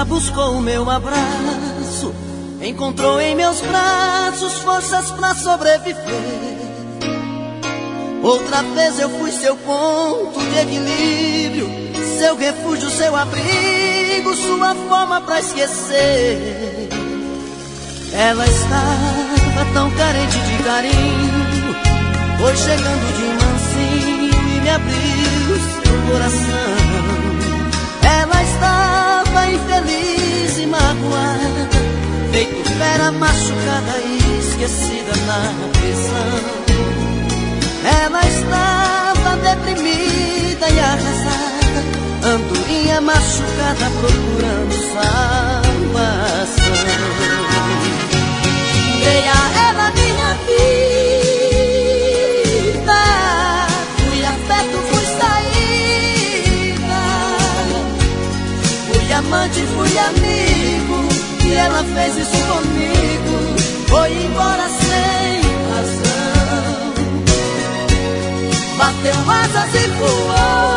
dia buscou o meu abraço, encontrou em meus braços forças pra sobreviver. Outra vez eu fui seu ponto de equilíbrio, seu refúgio, seu abrigo, sua forma pra esquecer. Ela estava tão carente de carinho, foi chegando de mansinho e me abriu seu coração. Ela estava infeliz e magoada, feito fera machucada e esquecida na prisão. Ela estava deprimida e arrasada, andorinha machucada procurando salvação. Dei a ela minha vida, fui afeto, fui saída, fui amante, fui amigo, e ela fez isso comigo, foi embora sem razão. Bateu asas e voou,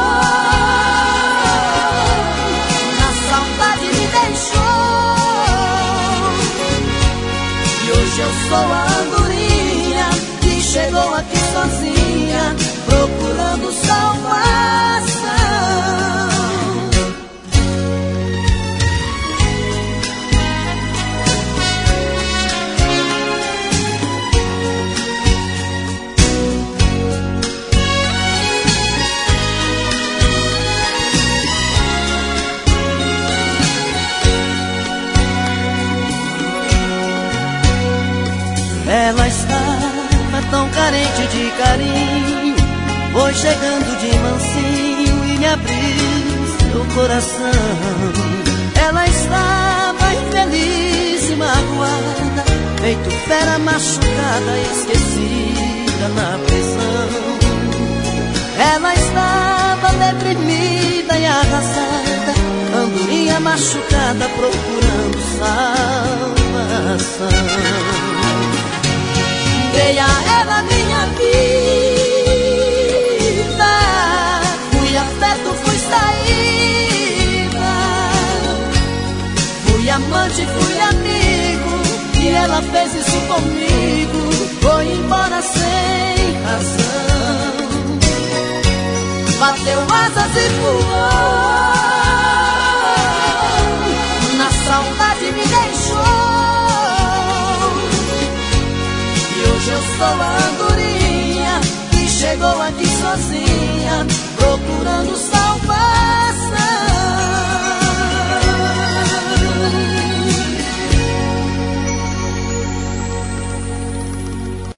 na saudade me deixou. E hoje eu sou a andorinha que chegou aqui sozinha, procurando salvação. Ela estava tão carente de carinho, foi chegando de mansinho e me abriu seu coração. Ela estava infeliz e magoada, feito fera machucada, esquecida na prisão. Ela estava deprimida e arrasada, andorinha machucada procurando salvação. Dei a ela minha vida, fui afeto, fui saída, fui amante, fui amigo, e ela fez isso comigo, foi embora sem razão. Bateu asas e voou, na saudade me deixou. Hoje eu sou a andorinha que chegou aqui sozinha, procurando salvação.